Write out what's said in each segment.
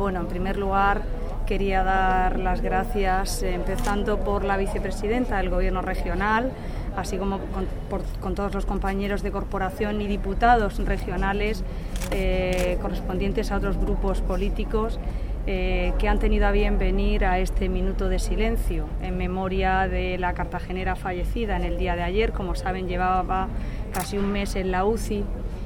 Bueno, en primer lugar quería dar las gracias, empezando por la vicepresidenta del Gobierno regional, así como con todos los compañeros de corporación y diputados regionales correspondientes a otros grupos políticos que han tenido a bien venir a este minuto de silencio en memoria de la cartagenera fallecida en el día de ayer. Como saben, llevaba casi un mes en la UCI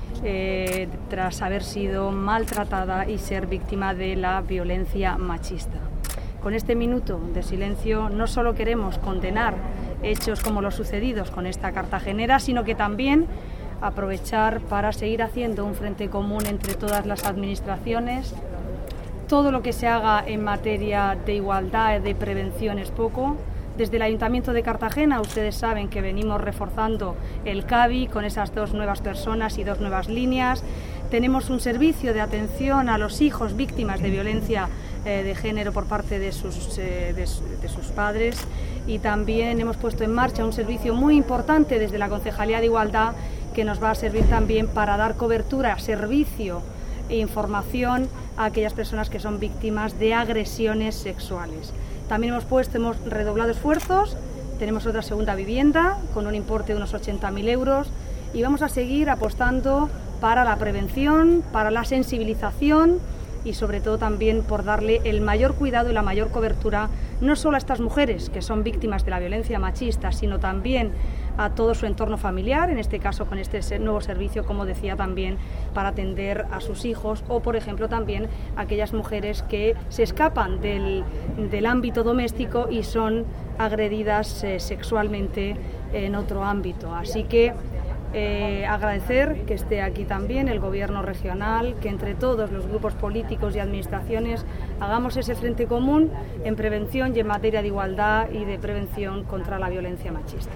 tras haber sido maltratada y ser víctima de la violencia machista. Con este minuto de silencio no solo queremos condenar hechos como los sucedidos con esta cartagenera, sino que también aprovechar para seguir haciendo un frente común entre todas las administraciones. Todo lo que se haga en materia de igualdad, de prevención es poco. Desde el Ayuntamiento de Cartagena, ustedes saben que venimos reforzando el CABI con esas 2 nuevas personas y 2 nuevas líneas. Tenemos un servicio de atención a los hijos víctimas de violencia de género por parte de sus padres, y también hemos puesto en marcha un servicio muy importante desde la Concejalía de Igualdad que nos va a servir también para dar cobertura, servicio e información a aquellas personas que son víctimas de agresiones sexuales. También hemos redoblado esfuerzos, tenemos otra segunda vivienda con un importe de unos 80.000 euros y vamos a seguir apostando para la prevención, para la sensibilización y sobre todo también por darle el mayor cuidado y la mayor cobertura no solo a estas mujeres que son víctimas de la violencia machista, sino también a todo su entorno familiar, en este caso con este nuevo servicio, como decía, también para atender a sus hijos o, por ejemplo, también a aquellas mujeres que se escapan del ámbito doméstico y son agredidas sexualmente en otro ámbito. Así que agradecer que esté aquí también el Gobierno regional, que entre todos los grupos políticos y administraciones hagamos ese frente común en prevención y en materia de igualdad y de prevención contra la violencia machista.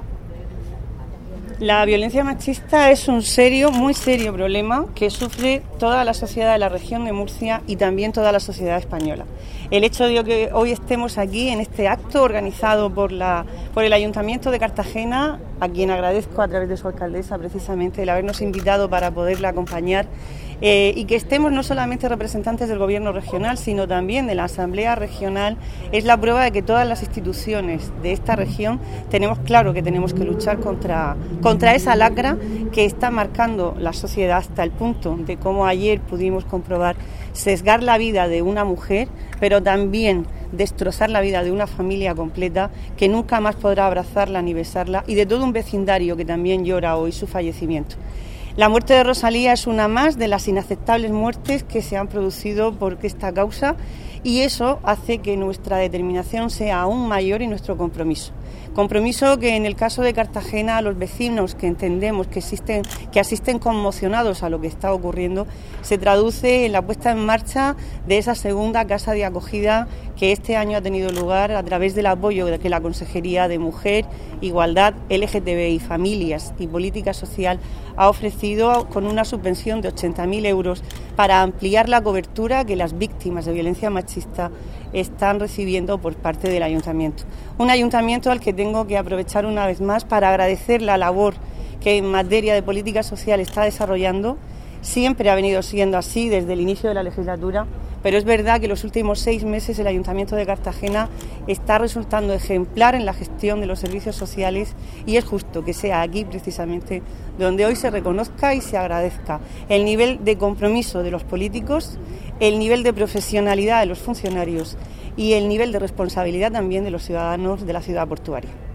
La violencia machista es un muy serio problema que sufre toda la sociedad de la región de Murcia y también toda la sociedad española. El hecho de que hoy estemos aquí en este acto organizado por el Ayuntamiento de Cartagena, a quien agradezco a través de su alcaldesa precisamente el habernos invitado para poderla acompañar, y que estemos no solamente representantes del Gobierno regional, sino también de la Asamblea Regional, es la prueba de que todas las instituciones de esta región tenemos claro que tenemos que luchar contra esa lacra que está marcando la sociedad hasta el punto de, como ayer pudimos comprobar, sesgar la vida de una mujer, pero también destrozar la vida de una familia completa que nunca más podrá abrazarla ni besarla, y de todo un vecindario que también llora hoy su fallecimiento. La muerte de Rosalía es una más de las inaceptables muertes que se han producido por esta causa, y eso hace que nuestra determinación sea aún mayor y nuestro compromiso. Compromiso que en el caso de Cartagena, los vecinos que entendemos que asisten conmocionados a lo que está ocurriendo, se traduce en la puesta en marcha de esa segunda casa de acogida que este año ha tenido lugar a través del apoyo que la Consejería de Mujer, Igualdad, LGTBI, Familias y Política Social ha ofrecido con una subvención de 80.000 euros para ampliar la cobertura que las víctimas de violencia machista están recibiendo por parte del Ayuntamiento. Un ayuntamiento al que tengo que aprovechar una vez más para agradecer la labor que en materia de política social está desarrollando. Siempre ha venido siendo así desde el inicio de la legislatura, pero es verdad que los últimos 6 meses el Ayuntamiento de Cartagena está resultando ejemplar en la gestión de los servicios sociales, y es justo que sea aquí precisamente donde hoy se reconozca y se agradezca el nivel de compromiso de los políticos, el nivel de profesionalidad de los funcionarios y el nivel de responsabilidad también de los ciudadanos de la ciudad portuaria.